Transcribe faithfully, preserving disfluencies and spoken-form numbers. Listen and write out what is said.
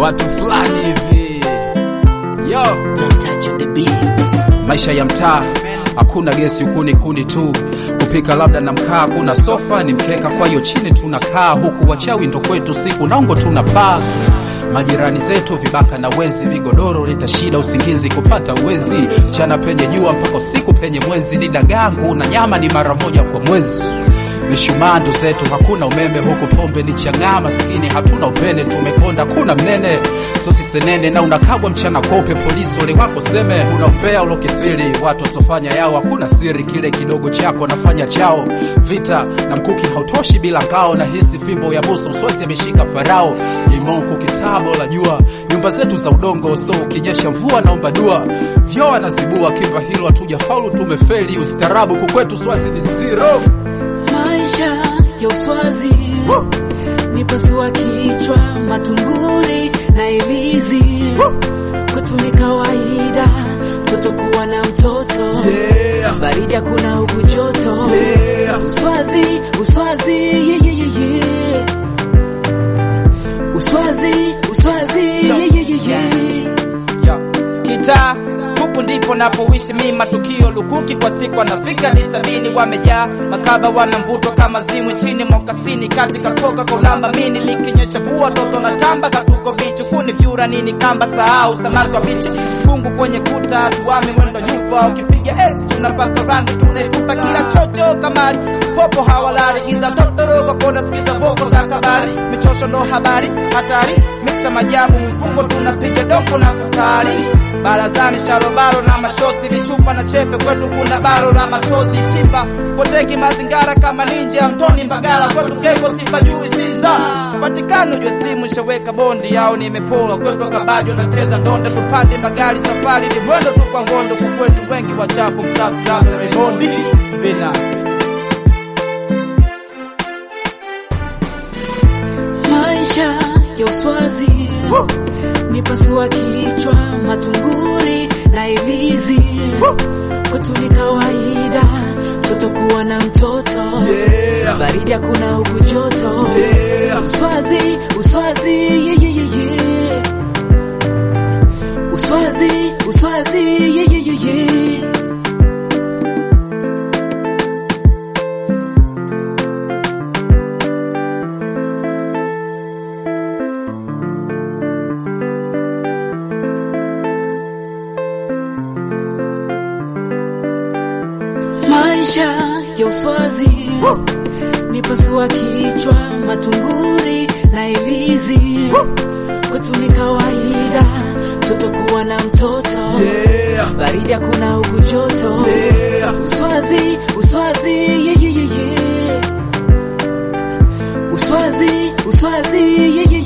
watu fulani hivi. Yo, touch on the beats. Maisha ya mtaa, hakuna gesi ukuni kuni tu. Kupika labda na mkaa, kuna sofa ni mkeka, kwa hiyo chini tunakaa. Huku wachawi ndo kwetu siku naongo tunapaa. Majirani zetu vibaka na wezi, vigodoro leta shida usingizi kupata uwezi. Mchana penye jua mpaka siku penye mwezi, ni dagangu na nyama ni mara moja kwa mwezi. Mishumandu zetu hakuna umeme, huku pombe ni changama, maskini hatuna upende, tumekonda kuna mnene. Sosi senene na unakabwa mchana kope, polisi ole wako seme, unaupea ulokithiri. Watu wasofanya yao hakuna siri, kile kidogo chako nafanya chao. Vita na mkuki hautoshi bila ngao, na hisi fimbo ya Musa uswasi ameshika farao. Jimonku kitabo la jua, nyumba zetu za udongo, so ukinyesha mvua naomba dua. Vyo anazibua kimba hilo hatuja faulu, tumefeli. Ustarabu kukwetu swazi ni zero. Maisha ya uswazi ni pasua kichwa, matunguri na ilizi. Kwetu ni kawaida mtoto kuwa na mtoto, yeah. Baridi hakuna huku joto, yeah. Uswazi, uswazi, yeah, yeah, yeah. Uswazi, uswazi, yeah, yeah, yeah. Yeah. Kita huku ndipo napoishi mimi, matukio lukuki kwa siku anafika ni sabini. Wamejaa makaba wana mvuto kama zimu chini mokasini, katika poka kolamba mini likinyesha vua toto na tamba katuko bichu. Kuni vyura nini kamba sahau samaki wa bichi, fungu kwenye kuta tuwame mwendo nyufa. Ukipiga X tunapaka rangi tunaifuta kila chocho kamari, popo hawalari iza totoro kwa kona sikiza boko za kabari. Michosho ndo habari hatari, mixa majabu mfungo tunapiga donko na kutari. Barazani sharobaro na mashoti, vichupa na chepe kwetu kuna baro na matozi. Timba poteki mazingara kama ninja Mtoni Mbagala, kwetu keko sipa jui sinza. Patikano ujwe simu shaweka bondi yao nimepola, kwetu kabajo na teza ndonda. Tupande magari safari ni mwendo tu kwa ngondo, kukwetu wengi wachafu msafi labda rebondi vina. Maisha ya uswazi ni pasua kichwa, matunguri na ilizi. Kwetu ni kawaida mtoto kuwa na mtoto, yeah. Baridi hakuna huku joto, yeah. Uswazi, uswazi, yeah, yeah, yeah. Uswazi, uswazi, yeah, yeah, yeah. Maisha ya uswazi ni pasua kichwa, matunguri na ilizi. Kwetu ni kawaida mtoto kuwa na mtoto, yeah. Baridi hakuna huku joto, yeah. Uswazi, uswazi, yeah, yeah, yeah. Uswazi, uswazi, yeah, yeah.